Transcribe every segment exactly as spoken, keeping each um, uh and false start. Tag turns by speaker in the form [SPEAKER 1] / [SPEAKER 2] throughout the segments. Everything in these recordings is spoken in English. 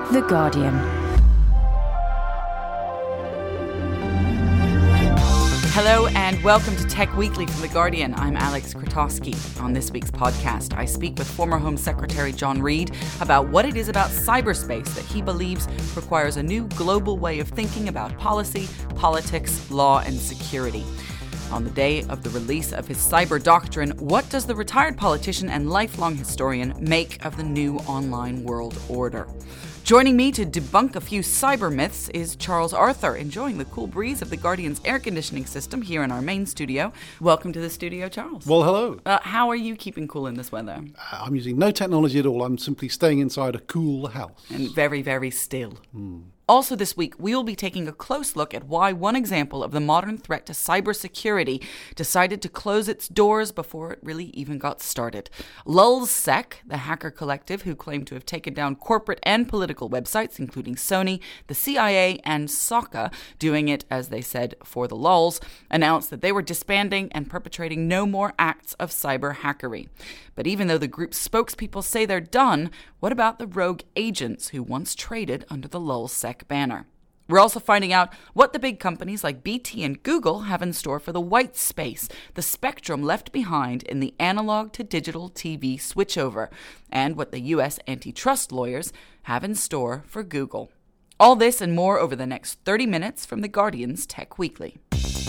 [SPEAKER 1] The Guardian.
[SPEAKER 2] Hello and welcome to Tech Weekly from The Guardian. I'm Alex Krotowski. On this week's podcast, I speak with former Home Secretary John Reid about what it is about cyberspace that he believes requires a new global way of thinking about policy, politics, law, and security. On the day of the release of his cyber doctrine, what does the retired politician and lifelong historian make of the new online world order? Joining me to debunk a few cyber myths is Charles Arthur, enjoying the cool breeze of The Guardian's air conditioning system here in our main studio. Welcome to the studio, Charles.
[SPEAKER 3] Well, hello.
[SPEAKER 2] Uh, how are you keeping cool in this weather?
[SPEAKER 3] Uh, I'm using no technology at all. I'm simply staying inside a cool house.
[SPEAKER 2] And very, very still.
[SPEAKER 3] Mm.
[SPEAKER 2] Also this week, we will be taking a close look at why one example of the modern threat to cybersecurity decided to close its doors before it really even got started. Lulzsec, the hacker collective who claimed to have taken down corporate and political websites, including Sony, the C I A, and Sokka, doing it, as they said, for the lulz, announced that they were disbanding and perpetrating no more acts of cyber hackery. But even though the group's spokespeople say they're done, what about the rogue agents who once traded under the Lulzsec banner? We're also finding out what the big companies like B T and Google have in store for the white space, the spectrum left behind in the analog to digital T V switchover, and what the U S antitrust lawyers have in store for Google. All this and more over the next thirty minutes from The Guardian's Tech Weekly.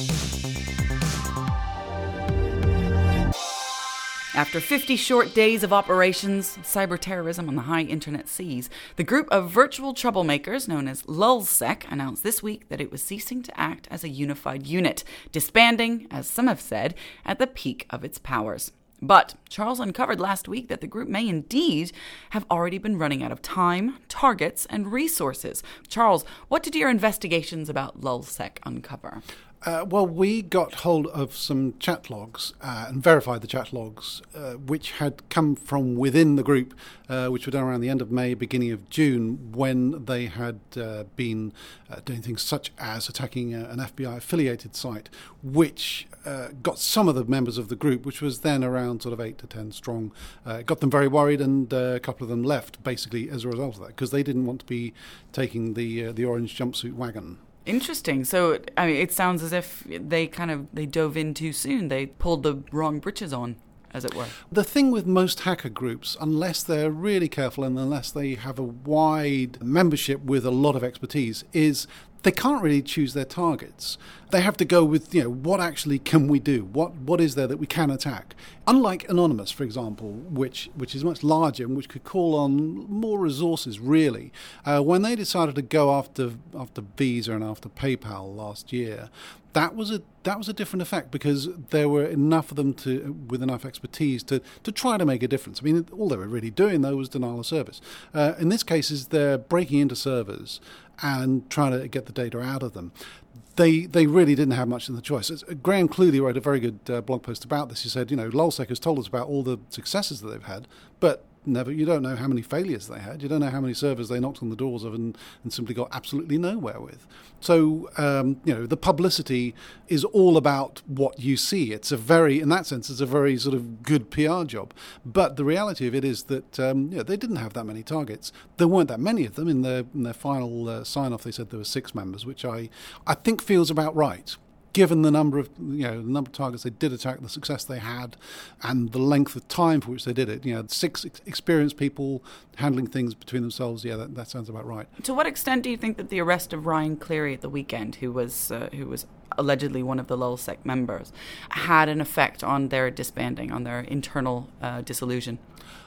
[SPEAKER 2] After fifty short days of operations, cyber-terrorism on the high internet seas, the group of virtual troublemakers known as Lulzsec announced this week that it was ceasing to act as a unified unit, disbanding, as some have said, at the peak of its powers. But Charles uncovered last week that the group may indeed have already been running out of time, targets, and resources. Charles, what did your investigations about Lulzsec uncover?
[SPEAKER 3] Uh, well, we got hold of some chat logs uh, and verified the chat logs, uh, which had come from within the group, uh, which were done around the end of May, beginning of June, when they had uh, been uh, doing things such as attacking a, an F B I-affiliated site, which uh, got some of the members of the group, which was then around sort of eight to ten strong, uh, got them very worried, and uh, a couple of them left, basically, as a result of that, because they didn't want to be taking the uh, the orange jumpsuit wagon.
[SPEAKER 2] Interesting. So, I mean, it sounds as if they kind of, they dove in too soon. They pulled the wrong britches on, as it were.
[SPEAKER 3] The thing with most hacker groups, unless they're really careful and unless they have a wide membership with a lot of expertise, is they can't really choose their targets. They have to go with, you know, what actually can we do? What What is there that we can attack? Unlike Anonymous, for example, which which is much larger and which could call on more resources, really, uh, when they decided to go after after Visa and after PayPal last year, that was a that was a different effect, because there were enough of them to with enough expertise to, to try to make a difference. I mean, all they were really doing, though, was denial of service. Uh, in this case, is they're breaking into servers and trying to get the data out of them. They they really didn't have much of the choice. It's, Graham Cluley wrote a very good uh, blog post about this. He said, you know, Lulzsec has told us about all the successes that they've had, but never. You don't know how many failures they had. You don't know how many servers they knocked on the doors of and, and simply got absolutely nowhere with. So, um, you know, the publicity is all about what you see. It's a very, in that sense, it's a very sort of good P R job. But the reality of it is that um, you know, they didn't have that many targets. There weren't that many of them. In their, in their final uh, sign-off, they said there were six members, which I, I think feels about right, given the number of you know the number of targets they did attack, the success they had, and the length of time for which they did it. You know, six ex- experienced people handling things between themselves. Yeah, that, that sounds about right.
[SPEAKER 2] To what extent do you think that the arrest of Ryan Cleary at the weekend, who was uh, who was allegedly one of the Lulzsec members, had an effect on their disbanding, on their internal uh, dissolution?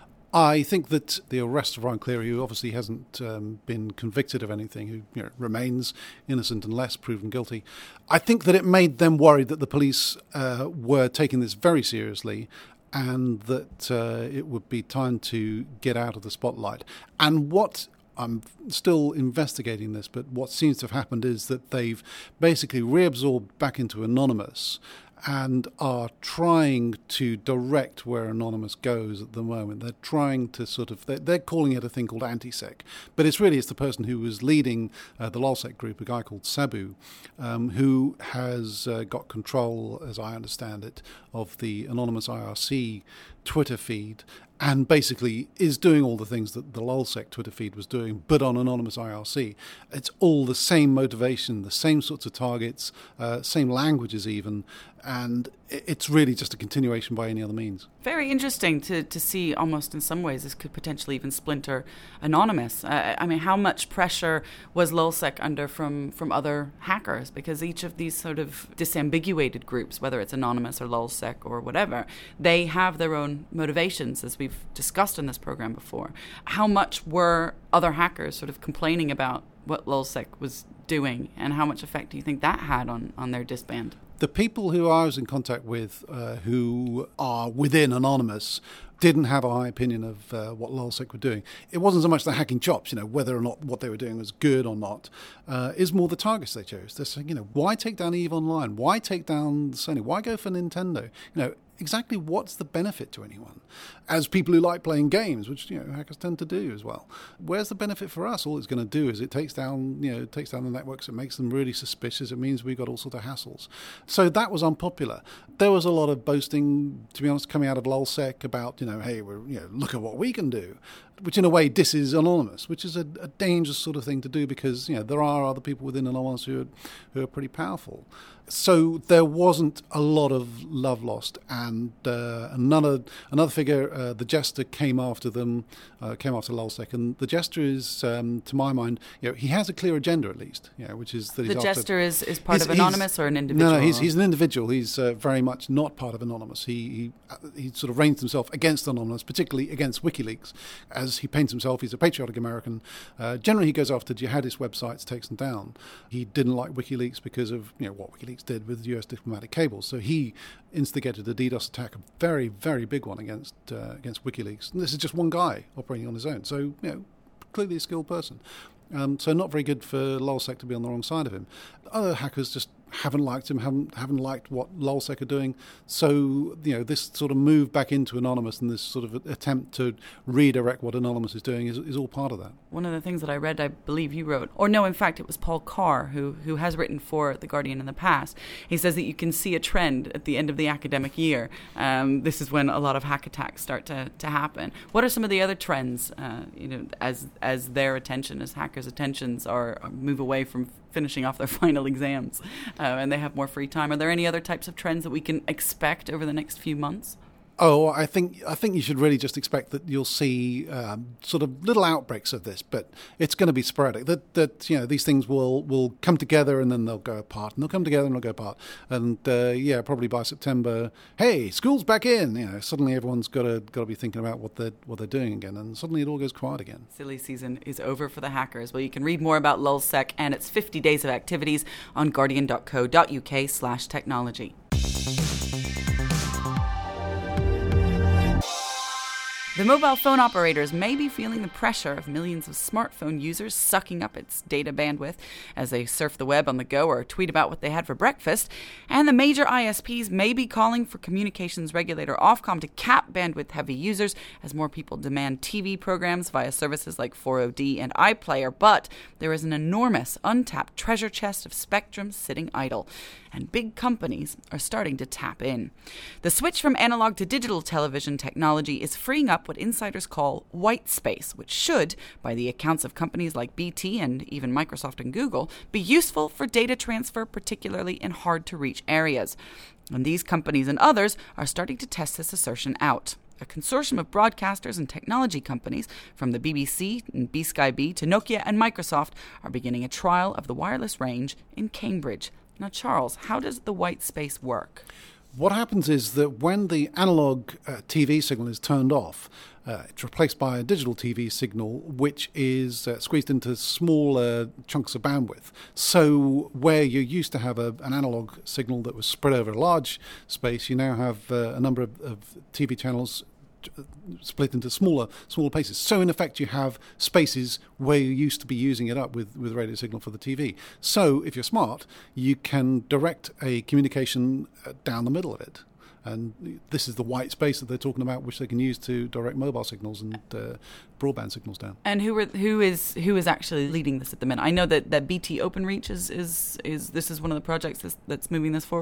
[SPEAKER 3] I think that the arrest of Ryan Cleary, who obviously hasn't um, been convicted of anything, who you know, remains innocent unless proven guilty, I think that it made them worried that the police uh, were taking this very seriously, and that uh, it would be time to get out of the spotlight. And what I'm still investigating this, but what seems to have happened is that they've basically reabsorbed back into Anonymous and are trying to direct where Anonymous goes at the moment. They're trying to sort of, they're, they're calling it a thing called AntiSec, but it's really, it's the person who was leading uh, the Lulzsec group, a guy called Sabu, um, who has uh, got control, as I understand it, of the Anonymous I R C Twitter feed, and basically is doing all the things that the lulzsec Twitter feed was doing, but on anonymous I R C. It's all the same motivation, the same sorts of targets, uh, same languages even, and it's really just a continuation by any other means.
[SPEAKER 2] Very interesting to, to see almost in some ways this could potentially even splinter Anonymous. Uh, I mean, how much pressure was lulzsec under from, from other hackers? Because each of these sort of disambiguated groups, whether it's Anonymous or lulzsec or whatever, they have their own motivations, as we've discussed in this program before. How much were other hackers sort of complaining about what lulzsec was doing, and how much effect do you think that had on, on their disband?
[SPEAKER 3] The people who I was in contact with uh, who are within Anonymous didn't have a high opinion of uh, what lulzsec were doing. It wasn't so much the hacking chops, you know, whether or not what they were doing was good or not. Uh, is more the targets they chose. They're saying, you know, why take down EVE Online? Why take down Sony? Why go for Nintendo? You know, exactly what's the benefit to anyone? As people who like playing games, which, you know, hackers tend to do as well. Where's the benefit for us? All it's going to do is it takes down, you know, it takes down the networks. It makes them really suspicious. It means we've got all sorts of hassles. So that was unpopular. There was a lot of boasting, to be honest, coming out of lulzsec about, you know, hey, we're, you know, look at what we can do, which in a way disses Anonymous, which is a, a dangerous sort of thing to do because, you know, there are other people within Anonymous who are, who are pretty powerful. So there wasn't a lot of love lost, and uh, another another figure, uh, the Jester, came after them, uh, came after lulzsec, and the Jester is, um, to my mind, you know, he has a clear agenda at least, you know, which is that
[SPEAKER 2] the
[SPEAKER 3] he's
[SPEAKER 2] Jester
[SPEAKER 3] after,
[SPEAKER 2] is, is part of Anonymous or an individual?
[SPEAKER 3] No, no, he's he's an individual. He's uh, very much not part of Anonymous. He he he sort of ranged himself against Anonymous, particularly against WikiLeaks, as he paints himself. He's a patriotic American. Uh, generally, he goes after jihadist websites, takes them down. He didn't like WikiLeaks because of, you know, what WikiLeaks did with U S diplomatic cables. So he instigated a DDoS attack, a very, very big one against uh, against WikiLeaks. And this is just one guy operating on his own. So, you know, clearly a skilled person. Um, so not very good for lulzsec to be on the wrong side of him. Other hackers just haven't liked him, haven't haven't liked what lulzsec are doing. So, you know, this sort of move back into Anonymous and this sort of attempt to redirect what Anonymous is doing is, is all part of that.
[SPEAKER 2] One of the things that I read, I believe you wrote, or no, in fact, it was Paul Carr, who, who has written for The Guardian in the past. He says that you can see a trend at the end of the academic year. Um, this is when a lot of hack attacks start to, to happen. What are some of the other trends, uh, you know, as as their attention, as hackers' attentions are, are move away from finishing off their final exams uh, and they have more free time? Are there any other types of trends that we can expect over the next few months?
[SPEAKER 3] Oh, I think I think you should really just expect that you'll see um, sort of little outbreaks of this, but it's going to be sporadic. That that you know these things will, will come together and then they'll go apart, and they'll come together and they'll go apart. And uh, yeah, probably by September, hey, school's back in. You know, suddenly everyone's got to got to be thinking about what they're what they're doing again, and suddenly it all goes quiet again.
[SPEAKER 2] Silly season is over for the hackers. Well, you can read more about lulzsec and its fifty days of activities on guardian dot co dot uk slash technology. The mobile phone operators may be feeling the pressure of millions of smartphone users sucking up its data bandwidth as they surf the web on the go or tweet about what they had for breakfast. And the major I S Ps may be calling for communications regulator Ofcom to cap bandwidth-heavy users as more people demand T V programs via services like four O D and iPlayer. But there is an enormous untapped treasure chest of spectrum sitting idle, and big companies are starting to tap in. The switch from analog to digital television technology is freeing up what insiders call white space, which should, by the accounts of companies like B T and even Microsoft and Google, be useful for data transfer, particularly in hard-to-reach areas. And these companies and others are starting to test this assertion out. A consortium of broadcasters and technology companies, from the B B C and B Sky B to Nokia and Microsoft, are beginning a trial of the wireless range in Cambridge. Now, Charles, how does the white space work?
[SPEAKER 3] What happens is that when the analog uh, T V signal is turned off, uh, it's replaced by a digital T V signal, which is uh, squeezed into smaller chunks of bandwidth. So where you used to have a, an analog signal that was spread over a large space, you now have uh, a number of, of T V channels split into smaller smaller places. So in effect you have spaces where you used to be using it up with, with radio signal for the T V. So if you're smart, you can direct a communication down the middle of it. And this is the white space that they're talking about, which they can use to direct mobile signals and uh, broadband signals down.
[SPEAKER 2] And who are, who is who is actually leading this at the minute? I know that, that B T OpenReach is, is is this is one of the projects that's, that's moving this forward.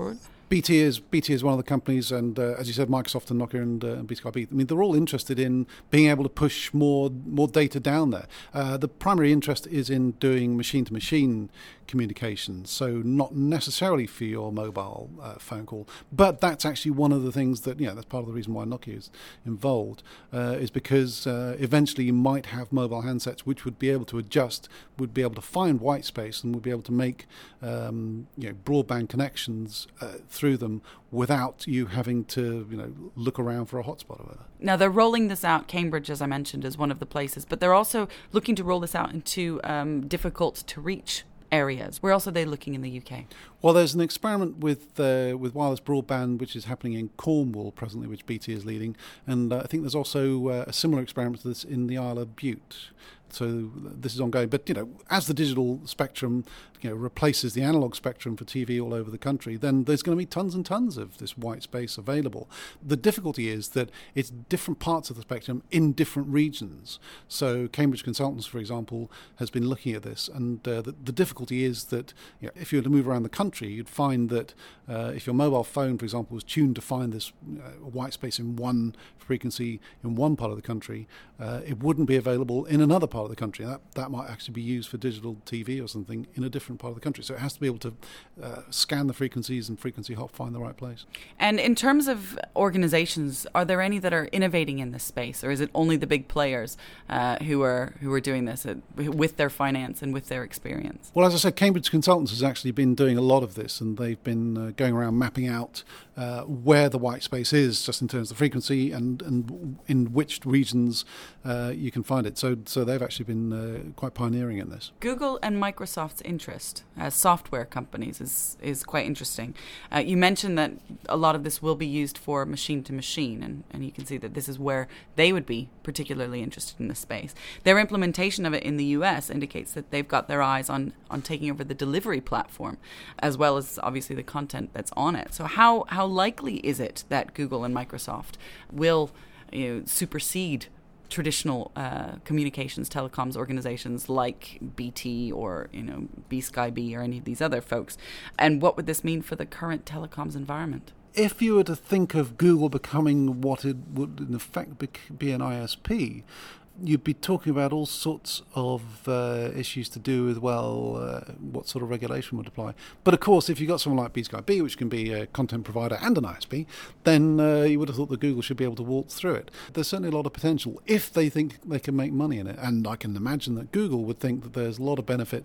[SPEAKER 3] B T is B T is one of the companies, and uh, as you said, Microsoft and Nokia and, uh, and B Sky B. I mean, they're all interested in being able to push more more data down there. Uh, the primary interest is in doing machine-to-machine communications, so not necessarily for your mobile uh, phone call, but that's actually one of the things that, you know, that's part of the reason why Nokia is involved, uh, is because uh, eventually you might have mobile handsets which would be able to adjust, would be able to find white space, and would be able to make um, you know, broadband connections uh, through them without you having to, you know, look around for a hotspot or whatever.
[SPEAKER 2] Now, they're rolling this out. Cambridge, as I mentioned, is one of the places, but they're also looking to roll this out into um, difficult-to-reach areas. Where else are they looking in the U K?
[SPEAKER 3] Well, there's an experiment with uh, with wireless broadband which is happening in Cornwall presently, which B T is leading, and uh, I think there's also uh, a similar experiment to this in the Isle of Bute. So this is ongoing. But, you know, as the digital spectrum, you know, replaces the analog spectrum for T V all over the country, then there's going to be tons and tons of this white space available. The difficulty is that it's different parts of the spectrum in different regions. So Cambridge Consultants, for example, has been looking at this, and uh, the, the difficulty is that, you know, if you were to move around the country, you'd find that uh, if your mobile phone, for example, was tuned to find this uh, white space in one frequency in one part of the country, uh, it wouldn't be available in another part of the country. That that might actually be used for digital T V or something in a different part of the country. So it has to be able to uh, scan the frequencies and frequency hop, find the right place.
[SPEAKER 2] And in terms of organizations, are there any that are innovating in this space, or is it only the big players uh, who are who are doing this uh, with their finance and with their experience?
[SPEAKER 3] Well, as I said, Cambridge Consultants has actually been doing a lot of this, and they've been uh, going around mapping out uh, where the white space is, just in terms of frequency and, and in which regions uh, you can find it. So, so they've actually been uh, quite pioneering in this.
[SPEAKER 2] Google and Microsoft's interest as software companies is is quite interesting. Uh, you mentioned that a lot of this will be used for machine to machine, and, and you can see that this is where they would be particularly interested in this space. Their implementation of it in the U S indicates that they've got their eyes on, on taking over the delivery platform, as well as obviously the content that's on it. So how, how likely is it that Google and Microsoft will, you know, supersede traditional uh, communications telecoms organizations like B T or, you know, B Sky B or any of these other folks? And what would this mean for the current telecoms environment?
[SPEAKER 3] If you were to think of Google becoming what it would in effect be an I S P, you'd be talking about all sorts of uh, issues to do with, well, uh, what sort of regulation would apply. But of course, if you've got someone like B Sky B, which can be a content provider and an I S P, then uh, you would have thought that Google should be able to waltz through it. There's certainly a lot of potential if they think they can make money in it. And I can imagine that Google would think that there's a lot of benefit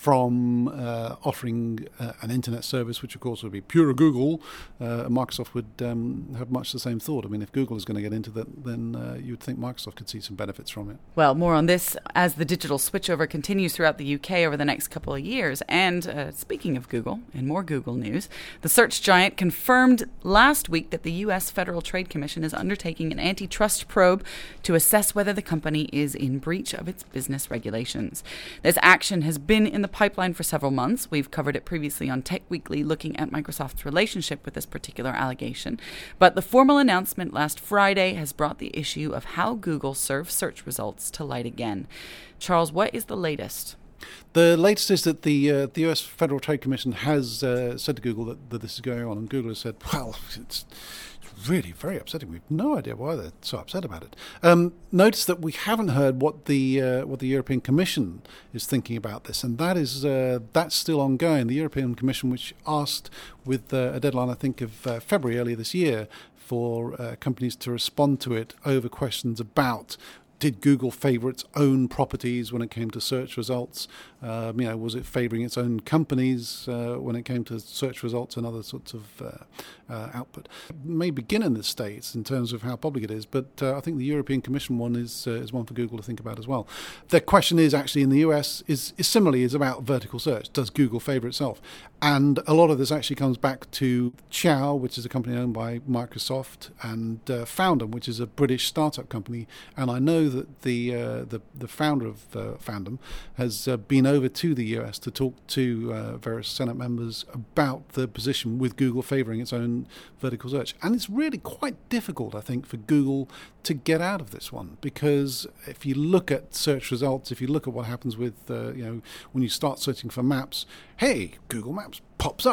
[SPEAKER 3] from uh, offering uh, an internet service, which of course would be pure Google. Uh, Microsoft would um, have much the same thought. I mean, if Google is going to get into that, then uh, you would think Microsoft could see some benefits from it.
[SPEAKER 2] Well, more on this as the digital switchover continues throughout the U K over the next couple of years. And uh, speaking of Google, and more Google news, the search giant confirmed last week that the U S Federal Trade Commission is undertaking an antitrust probe to assess whether the company is in breach of its business regulations. This action has been in the pipeline for several months. We've covered it previously on Tech Weekly, looking at Microsoft's relationship with this particular allegation. But the formal announcement last Friday has brought the issue of how Google serves search results to light again. Charles, what is the latest?
[SPEAKER 3] The latest is that the uh, the U S Federal Trade Commission has uh, said to Google that, that this is going on, and Google has said, well, it's really very upsetting. We've no idea why they're so upset about it. Um, notice that we haven't heard what the uh, what the European Commission is thinking about this, and that is uh, that's still ongoing. The European Commission, which asked with uh, a deadline, I think, of uh, February earlier this year, for uh, companies to respond to it over questions about, did Google favour its own properties when it came to search results? Um, you know, was it favouring its own companies uh, when it came to search results and other sorts of uh, uh, output? It may begin in the States in terms of how public it is, but uh, I think the European Commission one is uh, is one for Google to think about as well. The question is actually in the U S is, is similarly is about vertical search. Does Google favour itself? And a lot of this actually comes back to Chow, which is a company owned by Microsoft, and uh, Foundem, which is a British startup company. And I know that the uh, the, the founder of uh, Foundem has uh, been over to the U S to talk to uh, various Senate members about the position with Google favouring its own vertical search. And it's really quite difficult, I think, for Google to get out of this one, because if you look at search results, if you look at what happens with, uh, you know, when you start searching for maps, hey, Google Maps pops up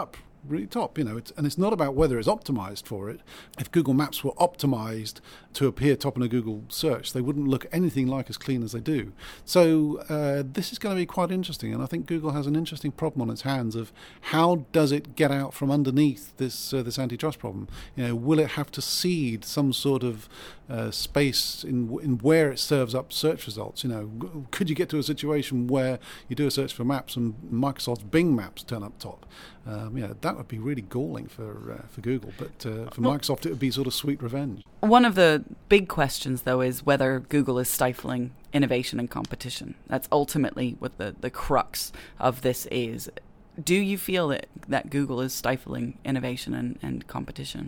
[SPEAKER 3] really top. You know, it's, and it's not about whether it's optimized for it. If Google Maps were optimized to appear top in a Google search, they wouldn't look anything like as clean as they do. So uh, this is going to be quite interesting, and I think Google has an interesting problem on its hands of how does it get out from underneath this uh, this antitrust problem. You know, will it have to cede some sort of uh, space in in where it serves up search results? You know, could you get to a situation where you do a search for maps and Microsoft's Bing Maps turn up top? Um, you know, that would be really galling for uh, for Google, but uh, for Microsoft it would be sort of sweet revenge.
[SPEAKER 2] One of the big questions, though, is whether Google is stifling innovation and competition. That's ultimately what the, the crux of this is. Do you feel that, that Google is stifling innovation and, and competition?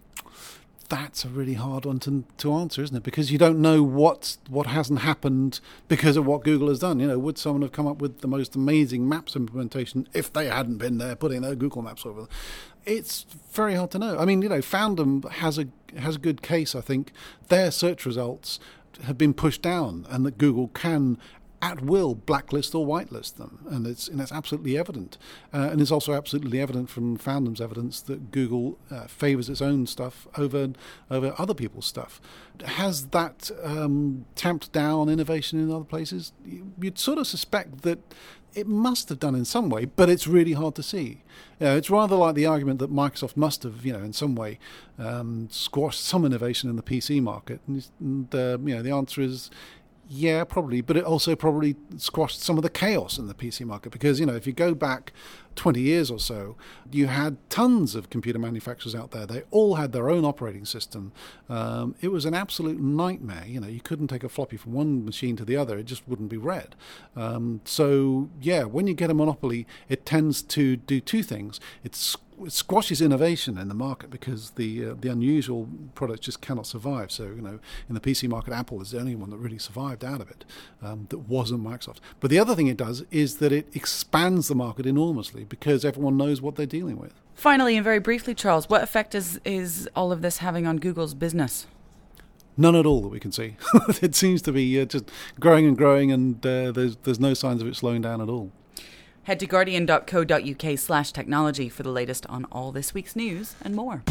[SPEAKER 3] That's a really hard one to to answer, isn't it? Because you don't know what what hasn't happened because of what Google has done. You know, would someone have come up with the most amazing Maps implementation if they hadn't been there putting their Google Maps over? It's very hard to know. I mean, you know, Foundem has a has a good case. I think their search results have been pushed down, and that Google can at will blacklist or whitelist them, and it's and it's absolutely evident, uh, and it's also absolutely evident from Foundem's evidence that Google uh, favours its own stuff over over other people's stuff. Has that um, tamped down innovation in other places? You'd sort of suspect that it must have done in some way, but it's really hard to see. You know, it's rather like the argument that Microsoft must have, you know, in some way um, squashed some innovation in the P C market, and, and uh, you know, the answer is, yeah, probably, but it also probably squashed some of the chaos in the P C market because, you know, if you go back twenty years or so, you had tons of computer manufacturers out there. They all had their own operating system. Um, it was an absolute nightmare. You know, you couldn't take a floppy from one machine to the other. It just wouldn't be read. Um, so, yeah, when you get a monopoly, it tends to do two things. It's It squashes innovation in the market because the uh, the unusual products just cannot survive. So, you know, in the P C market, Apple is the only one that really survived out of it um, that wasn't Microsoft. But the other thing it does is that it expands the market enormously because everyone knows what they're dealing with.
[SPEAKER 2] Finally, and very briefly, Charles, what effect is, is all of this having on Google's business?
[SPEAKER 3] None at all that we can see. It seems to be uh, just growing and growing, and uh, there's there's no signs of it slowing down at all.
[SPEAKER 2] Head to guardian.co.uk slash technology for the latest on all this week's news and more.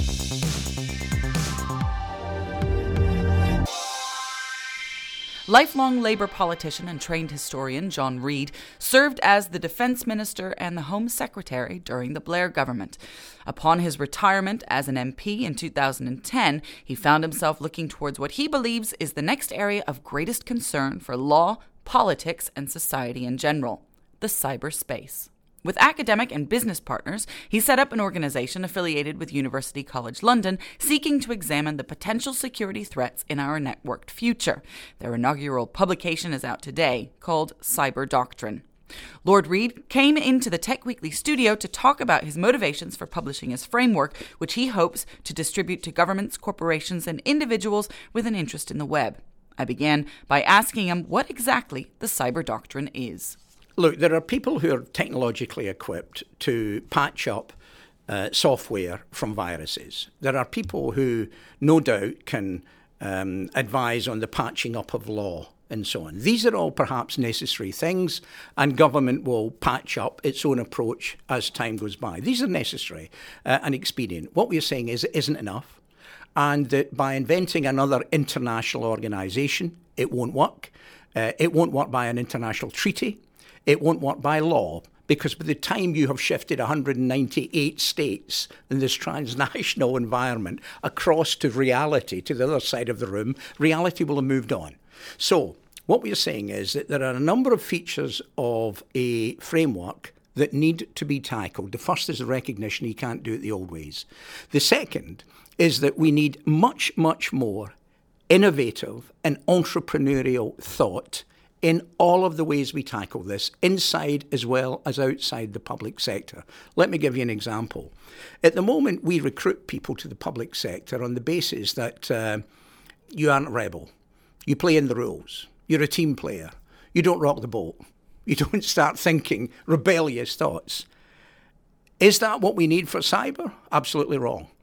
[SPEAKER 2] Lifelong Labour politician and trained historian John Reid served as the Defence Minister and the Home Secretary during the Blair government. Upon his retirement as an M P in two thousand ten, he found himself looking towards what he believes is the next area of greatest concern for law, politics, and society in general: the cyberspace. With academic and business partners, he set up an organization affiliated with University College London, seeking to examine the potential security threats in our networked future. Their inaugural publication is out today, called Cyber Doctrine. Lord Reid came into the Tech Weekly studio to talk about his motivations for publishing his framework, which he hopes to distribute to governments, corporations, and individuals with an interest in the web. I began by asking him what exactly the Cyber Doctrine is.
[SPEAKER 1] Look, there are people who are technologically equipped to patch up uh, software from viruses. There are people who, no doubt, can um, advise on the patching up of law and so on. These are all perhaps necessary things, and government will patch up its own approach as time goes by. These are necessary uh, and expedient. What we're saying is it isn't enough, and that by inventing another international organisation, it won't work. Uh, it won't work by an international treaty. It won't work by law, because by the time you have shifted one hundred ninety-eight states in this transnational environment across to reality, to the other side of the room, reality will have moved on. So what we're saying is that there are a number of features of a framework that need to be tackled. The first is the recognition you can't do it the old ways. The second is that we need much, much more innovative and entrepreneurial thought in all of the ways we tackle this, inside as well as outside the public sector. Let me give you an example. At the moment, we recruit people to the public sector on the basis that uh, you aren't a rebel. You play in the rules. You're a team player. You don't rock the boat. You don't start thinking rebellious thoughts. Is that what we need for cyber? Absolutely wrong.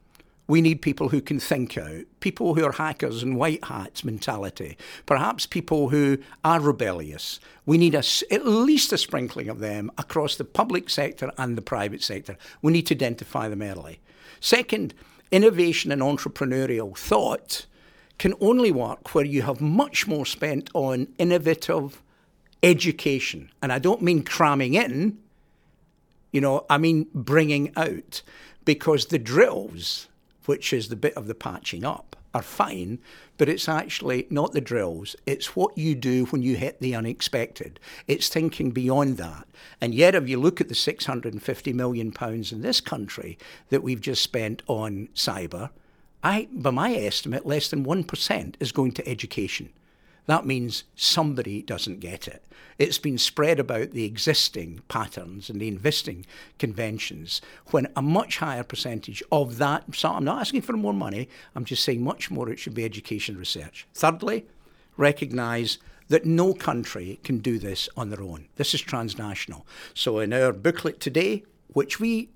[SPEAKER 1] We need people who can think out, people who are hackers and white hats mentality, perhaps people who are rebellious. We need a, at least a sprinkling of them across the public sector and the private sector. We need to identify them early. Second, innovation and entrepreneurial thought can only work where you have much more spent on innovative education. And I don't mean cramming in, you know, I mean bringing out. Because the drills, which is the bit of the patching up, are fine, but it's actually not the drills. It's what you do when you hit the unexpected. It's thinking beyond that. And yet, if you look at the six hundred fifty million pounds in this country that we've just spent on cyber, I, by my estimate, less than one percent is going to education. That means somebody doesn't get it. It's been spread about the existing patterns and the investing conventions when a much higher percentage of that, so I'm not asking for more money, I'm just saying much more it should be education research. Thirdly, recognise that no country can do this on their own. This is transnational. So in our booklet today, which we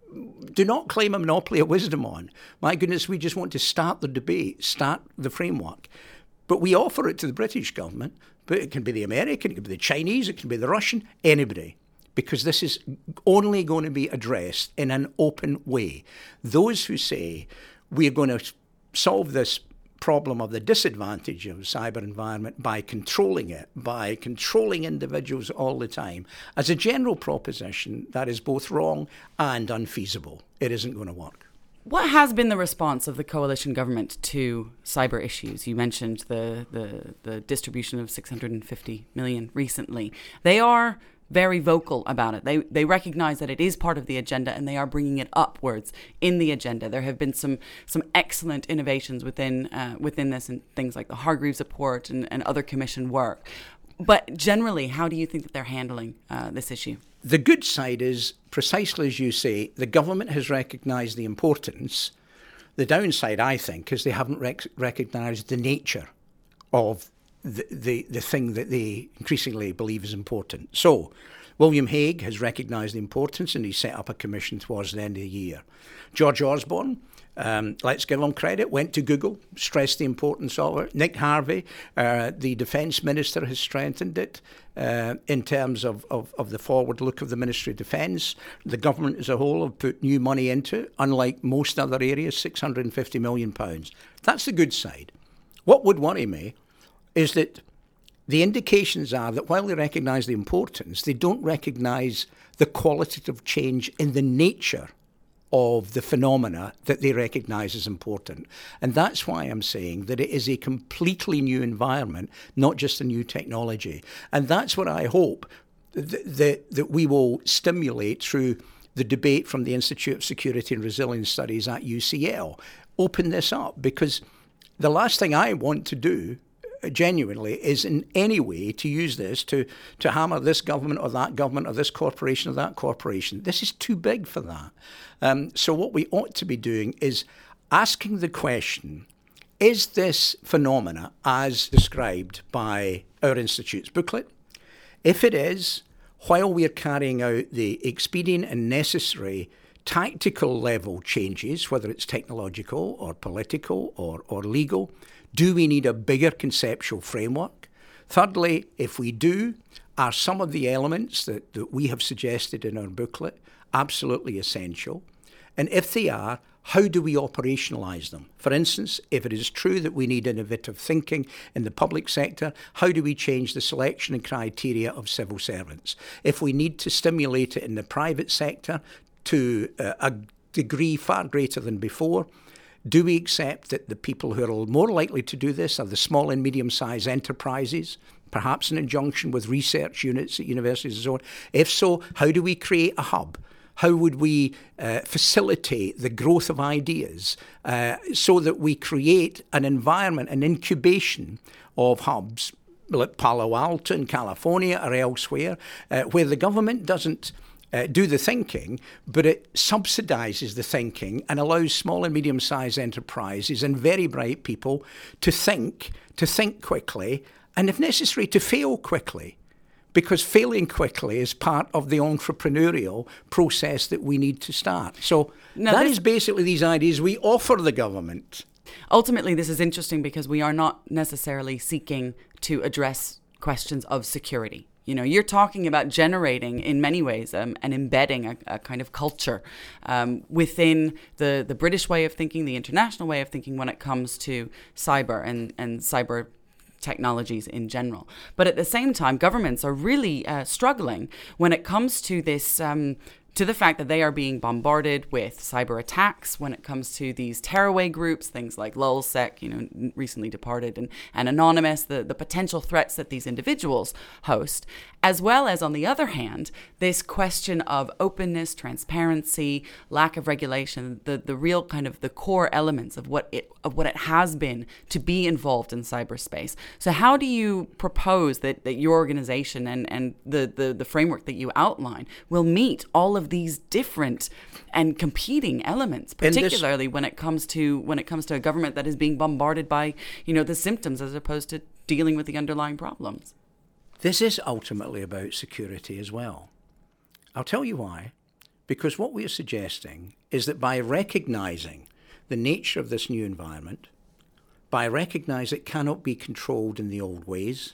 [SPEAKER 1] do not claim a monopoly of wisdom on, my goodness, we just want to start the debate, start the framework. But we offer it to the British government, but it can be the American, it can be the Chinese, it can be the Russian, anybody, because this is only going to be addressed in an open way. Those who say we're going to solve this problem of the disadvantage of cyber environment by controlling it, by controlling individuals all the time, as a general proposition, that is both wrong and unfeasible. It isn't going to work.
[SPEAKER 2] What has been the response of the coalition government to cyber issues? You mentioned the, the, the distribution of six hundred fifty million recently. They are very vocal about it. They they recognize that it is part of the agenda and they are bringing it upwards in the agenda. There have been some some excellent innovations within uh, within this, and things like the Hargreaves report and, and other commission work. But generally, how do you think that they're handling uh, this issue?
[SPEAKER 1] The good side is, precisely as you say, the government has recognised the importance. The downside, I think, is they haven't rec- recognised the nature of the, the, the thing that they increasingly believe is important. So, William Hague has recognised the importance and he set up a commission towards the end of the year. George Osborne, um, let's give him credit, went to Google, stressed the importance of it. Nick Harvey, uh, the Defence Minister, has strengthened it uh, in terms of, of, of the forward look of the Ministry of Defence. The government as a whole have put new money into it, unlike most other areas, six hundred fifty million pounds. That's the good side. What would worry me is that the indications are that while they recognise the importance, they don't recognise the qualitative change in the nature of the phenomena that they recognise as important. And that's why I'm saying that it is a completely new environment, not just a new technology. And that's what I hope th- that, that we will stimulate through the debate from the Institute of Security and Resilience Studies at U C L. Open this up, because the last thing I want to do genuinely is in any way to use this to, to hammer this government or that government or this corporation or that corporation. This is too big for that. Um, so what we ought to be doing is asking the question, is this phenomena as described by our Institute's booklet? If it is, while we are carrying out the expedient and necessary tactical level changes, whether it's technological or political or, or legal, do we need a bigger conceptual framework? Thirdly, if we do, are some of the elements that, that we have suggested in our booklet absolutely essential? And if they are, how do we operationalise them? For instance, if it is true that we need innovative thinking in the public sector, how do we change the selection and criteria of civil servants? If we need to stimulate it in the private sector to uh, a degree far greater than before, do we accept that the people who are more likely to do this are the small and medium-sized enterprises, perhaps in conjunction with research units at universities and so on? If so, how do we create a hub? How would we uh, facilitate the growth of ideas uh, so that we create an environment, an incubation of hubs, like Palo Alto in California or elsewhere, uh, where the government doesn't Uh, do the thinking, but it subsidises the thinking and allows small and medium-sized enterprises and very bright people to think, to think quickly, and if necessary, to fail quickly. because failing quickly is part of the entrepreneurial process that we need to start. So
[SPEAKER 2] now
[SPEAKER 1] that
[SPEAKER 2] this,
[SPEAKER 1] is basically these ideas we offer the government.
[SPEAKER 2] Ultimately, this is interesting because we are not necessarily seeking to address questions of security. You know, you're talking about generating, in many ways, um, and embedding a, a kind of culture um, within the, the British way of thinking, the international way of thinking when it comes to cyber and, and cyber technologies in general. But at the same time, governments are really uh, struggling when it comes to this um, to the fact that they are being bombarded with cyber attacks when it comes to these tearaway groups, things like LulzSec, you know, recently departed, and, and Anonymous, the, the potential threats that these individuals host, as well as, on the other hand, this question of openness, transparency, lack of regulation, the, the real kind of the core elements of what it of what it has been to be involved in cyberspace. So how do you propose that, that your organization and, and the, the, the framework that you outline will meet all of these different and competing elements, particularly this, when it comes to when it comes to a government that is being bombarded by, you know, the symptoms as opposed to dealing with the underlying problems?
[SPEAKER 1] This is ultimately about security as well. I'll tell you why. Because what we are suggesting is that by recognizing the nature of this new environment, by recognizing it cannot be controlled in the old ways,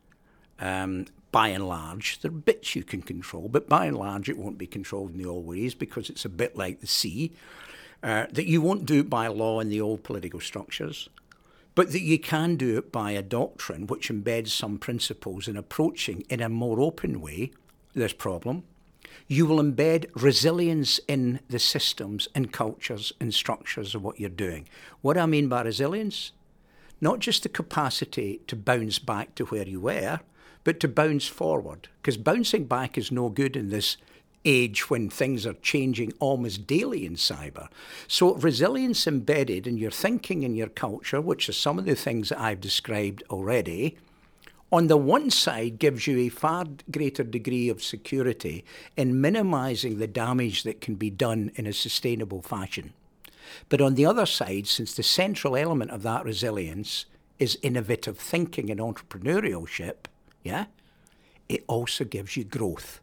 [SPEAKER 1] um, by and large, there are bits you can control, but by and large it won't be controlled in the old ways because it's a bit like the sea, uh, that you won't do it by law in the old political structures, but that you can do it by a doctrine which embeds some principles in approaching in a more open way this problem. You will embed resilience in the systems and cultures and structures of what you're doing. What I mean by resilience? Not just the capacity to bounce back to where you were, but to bounce forward. Because bouncing back is no good in this age when things are changing almost daily in cyber. So resilience embedded in your thinking and your culture, which are some of the things that I've described already, on the one side gives you a far greater degree of security in minimizing the damage that can be done in a sustainable fashion. But on the other side, since the central element of that resilience is innovative thinking and entrepreneurship, yeah, it also gives you growth.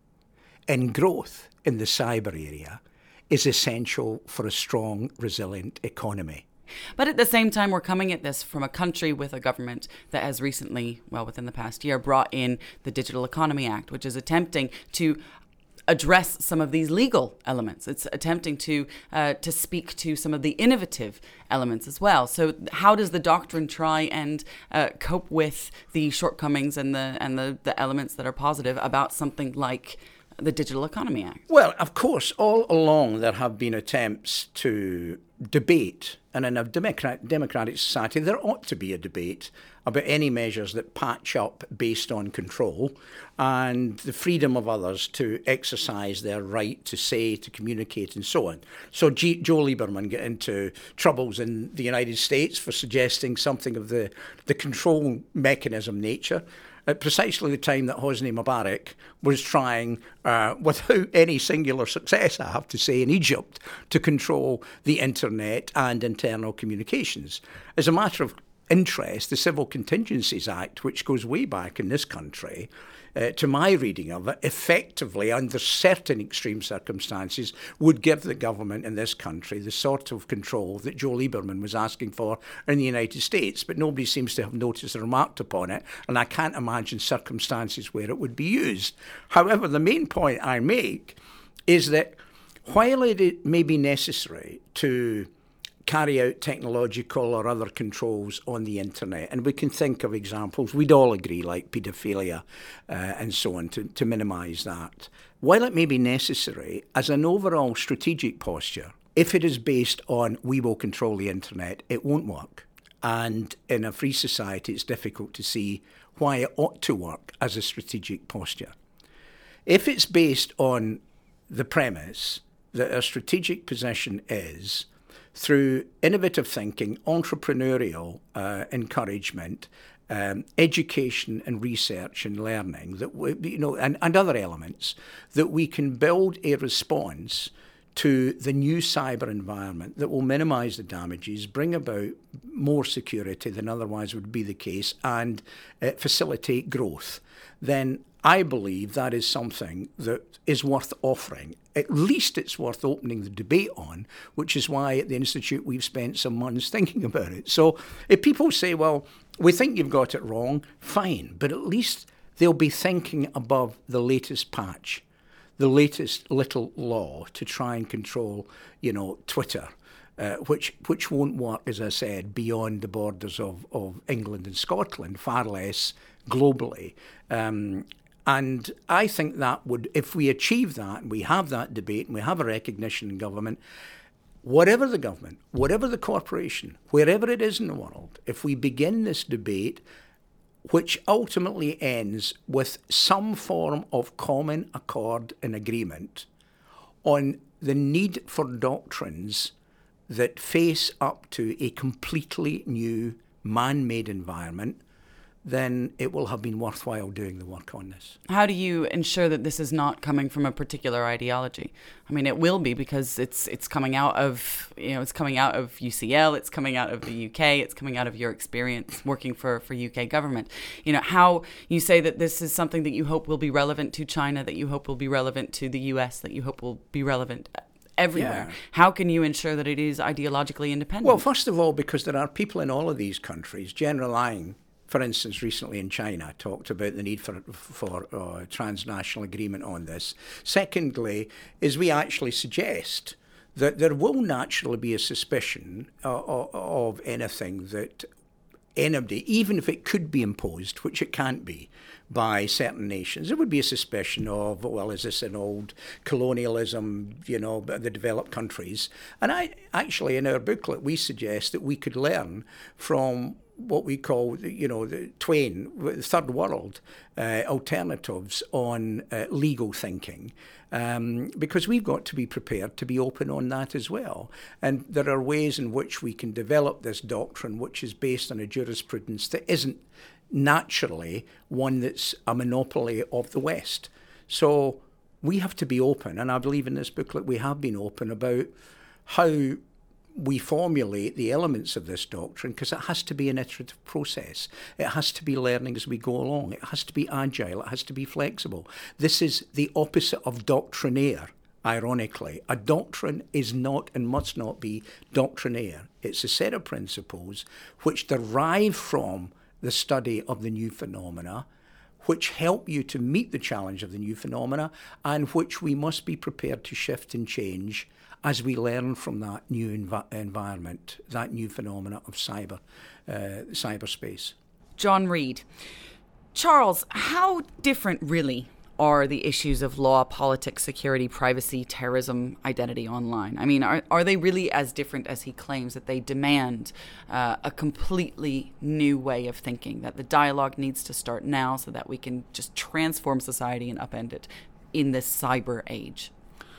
[SPEAKER 1] And growth in the cyber area is essential for a strong, resilient economy.
[SPEAKER 2] But at the same time, we're coming at this from a country with a government that has recently, well, within the past year, brought in the Digital Economy Act, which is attempting to address some of these legal elements. It's attempting to uh, to speak to some of the innovative elements as well. So how does the doctrine try and uh, cope with the shortcomings and the and the, the elements that are positive about something like the Digital Economy Act?
[SPEAKER 1] Well, of course, all along there have been attempts to debate, and in a democrat- democratic society there ought to be a debate about any measures that patch up based on control and the freedom of others to exercise their right to say, to communicate, and so on. So G- Joe Lieberman got into troubles in the United States for suggesting something of the, the control mechanism nature at precisely the time that Hosni Mubarak was trying, uh, without any singular success, I have to say, in Egypt, to control the internet and internal communications. As a matter of interest, the Civil Contingencies Act, which goes way back in this country, uh, to my reading of it, effectively, under certain extreme circumstances, would give the government in this country the sort of control that Joe Lieberman was asking for in the United States. But nobody seems to have noticed or remarked upon it, and I can't imagine circumstances where it would be used. However, the main point I make is that while it may be necessary to carry out technological or other controls on the internet, and we can think of examples, we'd all agree, like paedophilia uh, and so on, to, to minimise that. While it may be necessary, as an overall strategic posture, if it is based on we will control the internet, it won't work. And in a free society, it's difficult to see why it ought to work as a strategic posture. If it's based on the premise that our strategic position is through innovative thinking, entrepreneurial uh, encouragement, um, education and research and learning, that we, you know, and, and other elements, that we can build a response to the new cyber environment that will minimise the damages, bring about more security than otherwise would be the case, and uh, facilitate growth, then I believe that is something that is worth offering. At least it's worth opening the debate on, which is why at the Institute we've spent some months thinking about it. So if people say, well, we think you've got it wrong, fine, but at least they'll be thinking above the latest patch, the latest little law to try and control, you know, Twitter, uh, which which won't work, as I said, beyond the borders of, of England and Scotland, far less globally. Um, and I think that would, if we achieve that, and we have that debate, and we have a recognition in government, whatever the government, whatever the corporation, wherever it is in the world, if we begin this debate, which ultimately ends with some form of common accord and agreement on the need for doctrines that face up to a completely new man-made environment, then it will have been worthwhile doing the work on this.
[SPEAKER 2] How do you ensure that this is not coming from a particular ideology? I mean, it will be, because it's it's coming out of, you know, it's coming out of U C L, it's coming out of the U K, it's coming out of your experience working for, for U K government. You know, how you say that this is something that you hope will be relevant to China, that you hope will be relevant to the U S, that you hope will be relevant everywhere. Yeah. How can you ensure that it is ideologically independent?
[SPEAKER 1] Well, first of all, because there are people in all of these countries, General Lang, for instance, recently in China, talked about the need for for uh, transnational agreement on this. Secondly, is we actually suggest that there will naturally be a suspicion uh, of anything that anybody, even if it could be imposed, which it can't be, by certain nations, there would be a suspicion of, well, is this an old colonialism, you know, the developed countries? And I actually, in our booklet, we suggest that we could learn from what we call, you know, the Twain, the third world uh, alternatives on uh, legal thinking, um, because we've got to be prepared to be open on that as well. And there are ways in which we can develop this doctrine, which is based on a jurisprudence that isn't naturally one that's a monopoly of the West. So we have to be open, and I believe in this booklet we have been open about how we formulate the elements of this doctrine, because it has to be an iterative process. It has to be learning as we go along. It has to be agile. It has to be flexible. This is the opposite of doctrinaire, ironically. A doctrine is not and must not be doctrinaire. It's a set of principles which derive from the study of the new phenomena, which help you to meet the challenge of the new phenomena, and which we must be prepared to shift and change as we learn from that new env- environment, that new phenomena of cyber, uh, cyberspace.
[SPEAKER 2] John Reid. Charles, how different really are the issues of law, politics, security, privacy, terrorism, identity online? I mean, are, are they really as different as he claims, that they demand uh, a completely new way of thinking, that the dialogue needs to start now so that we can just transform society and upend it in this cyber age?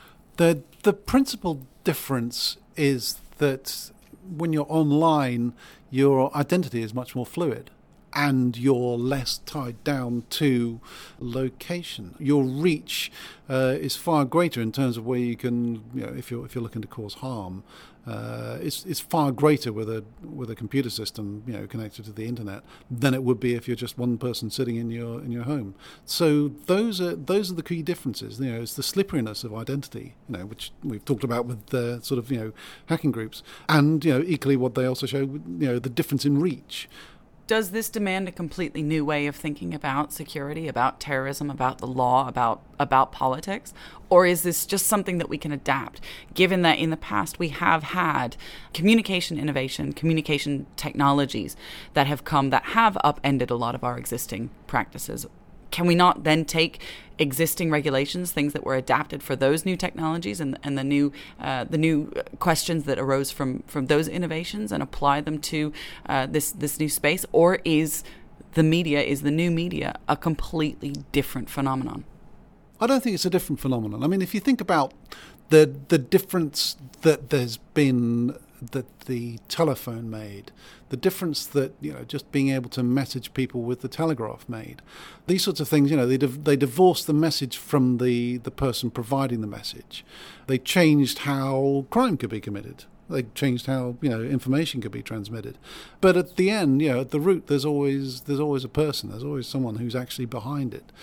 [SPEAKER 3] The the principal difference is that when you're online, your identity is much more fluid, and you're less tied down to location. Your reach uh, is far greater in terms of where you can, you know, if you're if you're looking to cause harm, uh, it's it's far greater with a with a computer system, you know, connected to the internet than it would be if you're just one person sitting in your in your home. So those are those are the key differences. You know, it's the slipperiness of identity, you know, which we've talked about with the sort of, you know, hacking groups, and, you know, equally what they also show, you know, the difference in reach.
[SPEAKER 2] Does this demand a completely new way of thinking about security, about terrorism, about the law, about about politics? Or is this just something that we can adapt, given that in the past we have had communication innovation, communication technologies that have come that have upended a lot of our existing practices? Can we not then take existing regulations, things that were adapted for those new technologies and, and the new uh, the new questions that arose from, from those innovations, and apply them to uh, this this new space? Or is the media, is the new media, a completely different phenomenon?
[SPEAKER 3] I don't think it's a different phenomenon. I mean, if you think about the the difference that there's been, that the telephone made, the difference that, you know, just being able to message people with the telegraph made, these sorts of things, you know, they div- they divorced the message from the, the person providing the message. They changed how crime could be committed. They changed how, you know, information could be transmitted. But at the end, you know, at the root, there's always there's always a person. There's always someone who's actually behind it.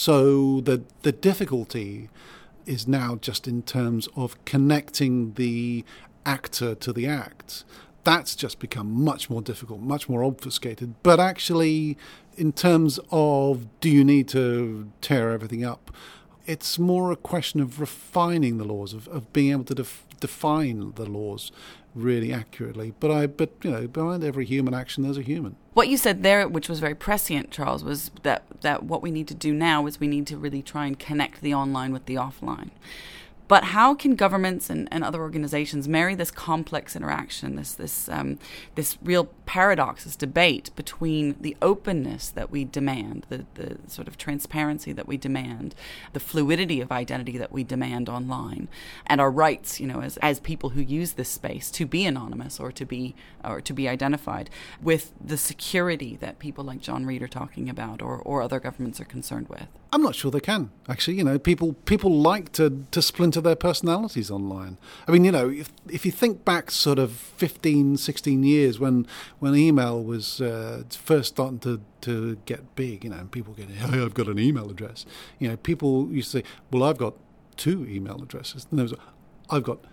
[SPEAKER 3] So the the difficulty is now just in terms of connecting the actor to the act. That's just become much more difficult, much more obfuscated. But actually, in terms of do you need to tear everything up, it's more a question of refining the laws, of, of being able to def- define the laws really accurately. But I, but you know, behind every human action, there's a human.
[SPEAKER 2] What you said there, which was very prescient, Charles, was that, that what we need to do now is we need to really try and connect the online with the offline. But how can governments and, and other organizations marry this complex interaction, this this um, this real paradox, this debate between the openness that we demand, the, the sort of transparency that we demand, the fluidity of identity that we demand online, and our rights, you know, as as people who use this space to be anonymous or to be or to be identified, with the security that people like John Reid are talking about, or, or other governments are concerned with?
[SPEAKER 3] I'm not sure they can, actually. You know, people people like to, to splinter their personalities online. I mean, you know, if if you think back sort of fifteen, sixteen years when when email was uh, first starting to, to get big, you know, and people get, hey, I've got an email address. You know, people used to say, well, I've got two email addresses. And there was, I've got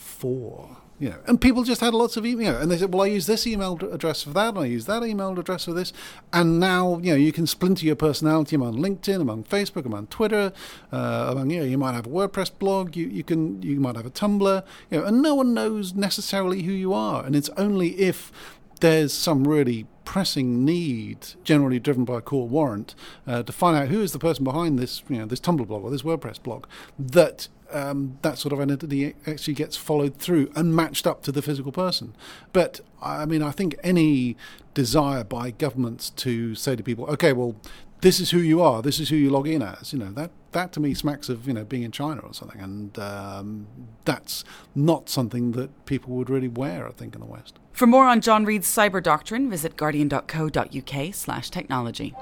[SPEAKER 3] four. You know, and people just had lots of email, and they said, well, I use this email address for that, and I use that email address for this. And now, you know, you can splinter your personality among LinkedIn, among Facebook, among Twitter, uh, among, you know, you might have a WordPress blog, you, you can, you might have a Tumblr, you know, and no one knows necessarily who you are. And it's only if there's some really pressing need, generally driven by a court warrant, uh, to find out who is the person behind this, you know, this Tumblr blog or this WordPress blog, that um, that sort of identity actually gets followed through and matched up to the physical person. But I mean, I think any desire by governments to say to people, okay, well, this is who you are, this is who you log in as, you know, that that to me smacks of, you know, being in China or something, and um, that's not something that people would really wear, I think, in the West.
[SPEAKER 2] For more on John Reid's cyber doctrine, visit guardian.co.uk slash technology.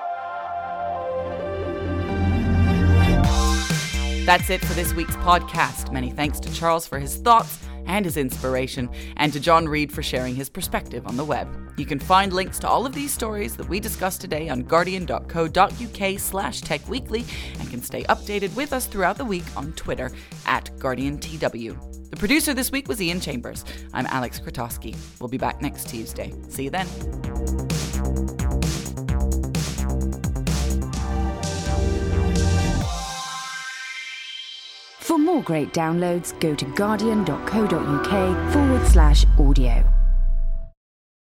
[SPEAKER 2] That's it for this week's podcast. Many thanks to Charles for his thoughts and his inspiration, and to John Reid for sharing his perspective on the web. You can find links to all of these stories that we discussed today on guardian.co.uk slash techweekly, and can stay updated with us throughout the week on Twitter at GuardianTW. The producer this week was Ian Chambers. I'm Alex Krotowski. We'll be back next Tuesday. See you then.
[SPEAKER 4] For more great downloads, go to guardian.co.uk forward slash audio.